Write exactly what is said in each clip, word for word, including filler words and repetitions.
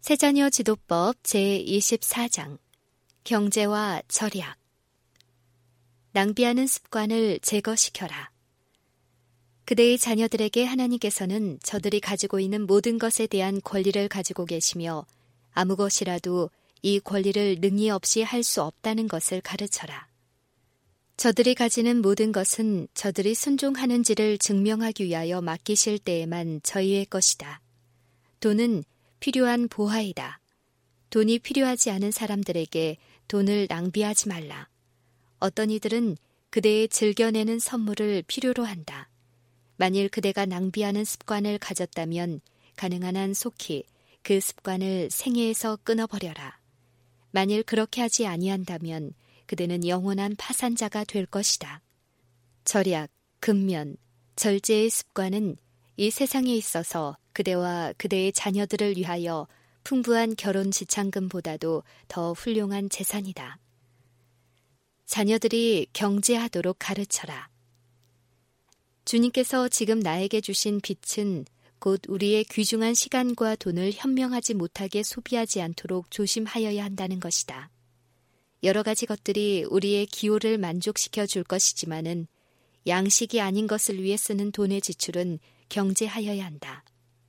세자녀 지도법 제이십사 장 경제와 절약. 낭비하는 습관을 제거시켜라. 그대의 자녀들에게 하나님께서는 저들이 가지고 있는 모든 것에 대한 권리를 가지고 계시며 아무 것이라도 이 권리를 능히 없이 할 수 없다는 것을 가르쳐라. 저들이 가지는 모든 것은 저들이 순종하는지를 증명하기 위하여 맡기실 때에만 저희의 것이다. 돈은 필요한 보화이다. 돈이 필요하지 않은 사람들에게 돈을 낭비하지 말라. 어떤 이들은 그대의 즐겨내는 선물을 필요로 한다. 만일 그대가 낭비하는 습관을 가졌다면 가능한 한 속히 그 습관을 생애에서 끊어버려라. 만일 그렇게 하지 아니한다면 그대는 영원한 파산자가 될 것이다. 절약, 근면, 절제의 습관은 이 세상에 있어서 그대와 그대의 자녀들을 위하여 풍부한 결혼 지참금보다도 더 훌륭한 재산이다. 자녀들이 경제하도록 가르쳐라. 주님께서 지금 나에게 주신 빚은 곧 우리의 귀중한 시간과 돈을 현명하지 못하게 소비하지 않도록 조심하여야 한다는 것이다. 여러 가지 것들이 우리의 기호를 만족시켜 줄 것이지만은 양식이 아닌 것을 위해 쓰는 돈의 지출은 경제하여야 한다.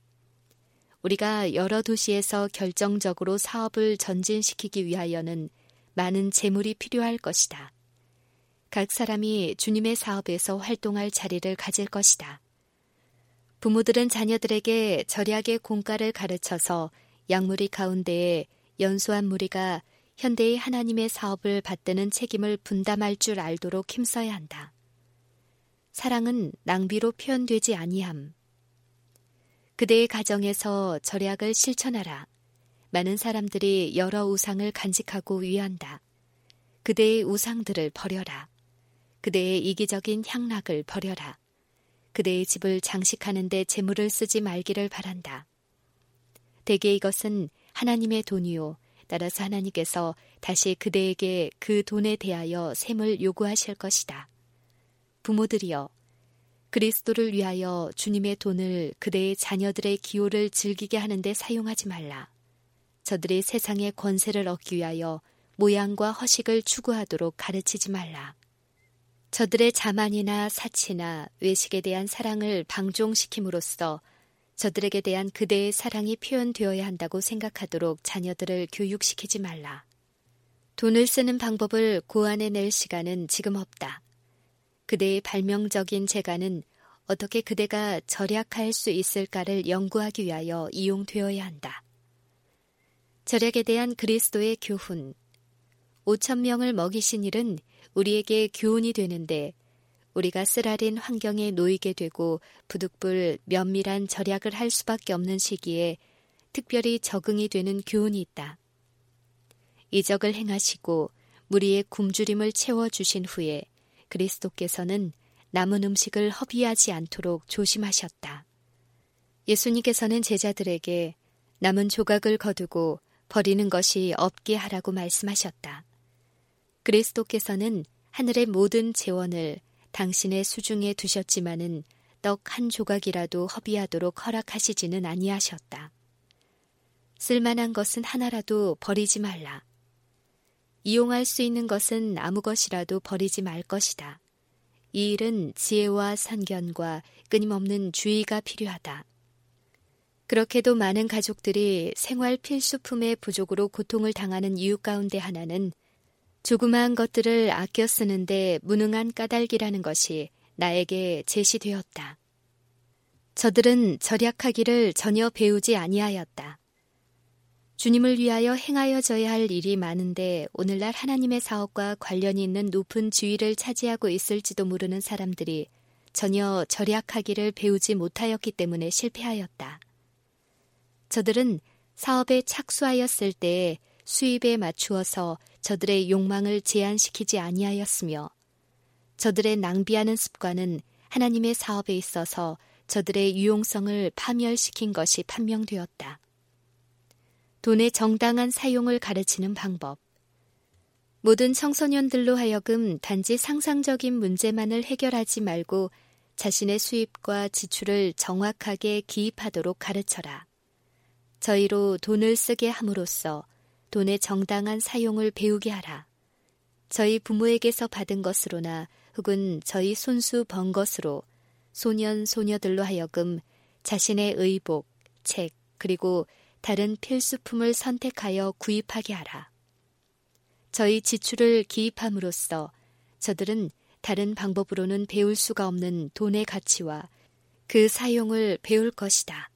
우리가 여러 도시에서 결정적으로 사업을 전진시키기 위하여는 많은 재물이 필요할 것이다. 각 사람이 주님의 사업에서 활동할 자리를 가질 것이다. 부모들은 자녀들에게 절약의 공가를 가르쳐서 양무리 가운데에 연소한 무리가 현대의 하나님의 사업을 받드는 책임을 분담할 줄 알도록 힘써야 한다. 사랑은 낭비로 표현되지 아니함. 그대의 가정에서 절약을 실천하라. 많은 사람들이 여러 우상을 간직하고 위한다. 그대의 우상들을 버려라. 그대의 이기적인 향락을 버려라. 그대의 집을 장식하는 데 재물을 쓰지 말기를 바란다. 대개 이것은 하나님의 돈이요. 따라서 하나님께서 다시 그대에게 그 돈에 대하여 셈을 요구하실 것이다. 부모들이여, 그리스도를 위하여 주님의 돈을 그대의 자녀들의 기호를 즐기게 하는데 사용하지 말라. 저들이 세상의 권세를 얻기 위하여 모양과 허식을 추구하도록 가르치지 말라. 저들의 자만이나 사치나 외식에 대한 사랑을 방종시킴으로써 저들에게 대한 그대의 사랑이 표현되어야 한다고 생각하도록 자녀들을 교육시키지 말라. 돈을 쓰는 방법을 고안해낼 시간은 지금 없다. 그대의 발명적인 재간은 어떻게 그대가 절약할 수 있을까를 연구하기 위하여 이용되어야 한다. 절약에 대한 그리스도의 교훈. 오천 명을 먹이신 일은 우리에게 교훈이 되는데 우리가 쓰라린 환경에 놓이게 되고 부득불 면밀한 절약을 할 수밖에 없는 시기에 특별히 적응이 되는 교훈이 있다. 이적을 행하시고 무리의 굶주림을 채워주신 후에 그리스도께서는 남은 음식을 허비하지 않도록 조심하셨다. 예수님께서는 제자들에게 남은 조각을 거두고 버리는 것이 없게 하라고 말씀하셨다. 그리스도께서는 하늘의 모든 재원을 당신의 수중에 두셨지만은 떡 한 조각이라도 허비하도록 허락하시지는 아니하셨다. 쓸만한 것은 하나라도 버리지 말라. 이용할 수 있는 것은 아무 것이라도 버리지 말 것이다. 이 일은 지혜와 선견과 끊임없는 주의가 필요하다. 그렇게도 많은 가족들이 생활 필수품의 부족으로 고통을 당하는 이유 가운데 하나는 조그마한 것들을 아껴 쓰는데 무능한 까닭이라는 것이 나에게 제시되었다. 저들은 절약하기를 전혀 배우지 아니하였다. 주님을 위하여 행하여져야 할 일이 많은데 오늘날 하나님의 사업과 관련이 있는 높은 지위를 차지하고 있을지도 모르는 사람들이 전혀 절약하기를 배우지 못하였기 때문에 실패하였다. 저들은 사업에 착수하였을 때 수입에 맞추어서 저들의 욕망을 제한시키지 아니하였으며 저들의 낭비하는 습관은 하나님의 사업에 있어서 저들의 유용성을 파멸시킨 것이 판명되었다. 돈의 정당한 사용을 가르치는 방법. 모든 청소년들로 하여금 단지 상상적인 문제만을 해결하지 말고 자신의 수입과 지출을 정확하게 기입하도록 가르쳐라. 저희로 돈을 쓰게 함으로써 돈의 정당한 사용을 배우게 하라. 저희 부모에게서 받은 것으로나 혹은 저희 손수 번 것으로 소년, 소녀들로 하여금 자신의 의복, 책, 그리고 다른 필수품을 선택하여 구입하게 하라. 저희 지출을 기입함으로써 저들은 다른 방법으로는 배울 수가 없는 돈의 가치와 그 사용을 배울 것이다.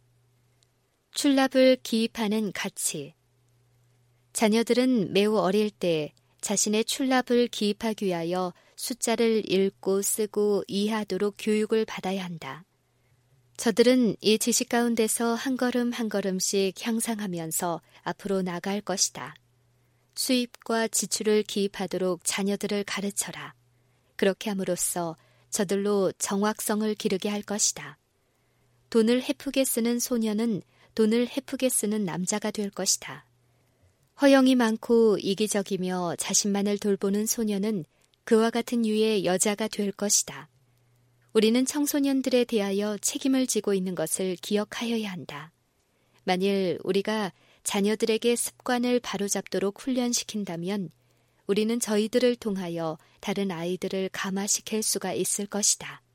출납을 기입하는 가치. 자녀들은 매우 어릴 때 자신의 출납을 기입하기 위하여 숫자를 읽고 쓰고 이해하도록 교육을 받아야 한다. 저들은 이 지식 가운데서 한 걸음 한 걸음씩 향상하면서 앞으로 나아갈 것이다. 수입과 지출을 기입하도록 자녀들을 가르쳐라. 그렇게 함으로써 저들로 정확성을 기르게 할 것이다. 돈을 헤프게 쓰는 소녀는 돈을 헤프게 쓰는 남자가 될 것이다. 허영이 많고 이기적이며 자신만을 돌보는 소녀는 그와 같은 유의 여자가 될 것이다. 우리는 청소년들에 대하여 책임을 지고 있는 것을 기억하여야 한다. 만일 우리가 자녀들에게 습관을 바로잡도록 훈련시킨다면 우리는 저희들을 통하여 다른 아이들을 감화시킬 수가 있을 것이다.